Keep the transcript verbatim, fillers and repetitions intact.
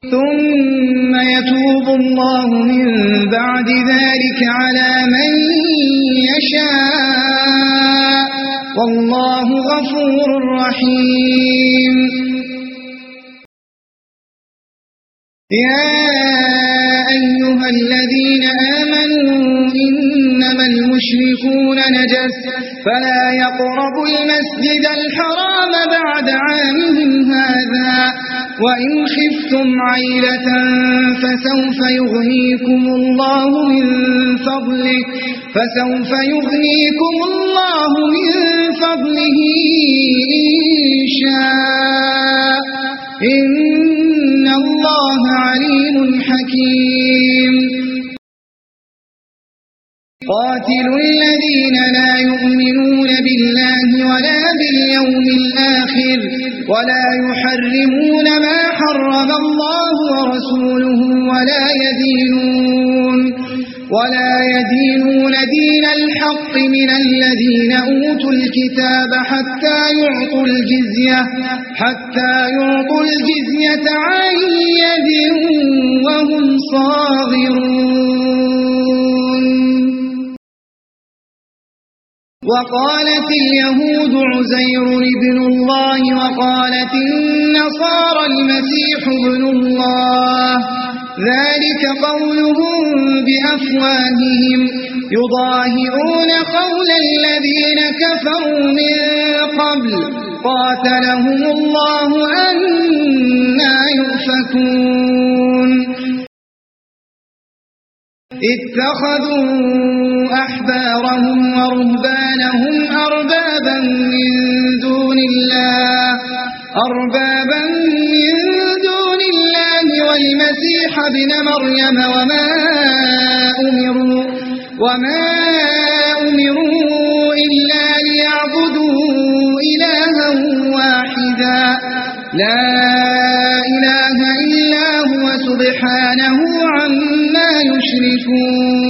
ثم يتوب الله من بعد ذلك على من يشاء والله غفور رحيم. يا أيها الذين آمنوا إنما المشركون نجس فلا يقربوا المسجد الحرام بعد عامهم هذا وإن خفتم عيلة فسوف يغنيكم الله من فضله فسوف يغنيكم الله من فضله إن شاء إن الله عليم حكيم. قاتلوا الذين لا يؤمنون بالله ولا باليوم الآخر ولا يحرمون ما حرم الله ورسوله ولا يدينون ولا يدينون دين الحق من الذين أوتوا الكتاب حتى يعطوا الجزية حتى يعطوا الجزية عن يد وهم صاغرون. وقالت اليهود عزير ابن الله وقالت النصارى المسيح ابن الله ذلك قولهم بأفواههم يضاهئون قول الذين كفروا من قبل قاتلهم الله أنى يؤفكون. اتخذوا أحبارهم ورهبانهم أربابا من دون الله أربابا من دون الله والمسيح ابن مريم وما أمروا وما أمروا إلا ليعبدوا إلها واحدا لا إله إلا هو سبحانه عما يشركون.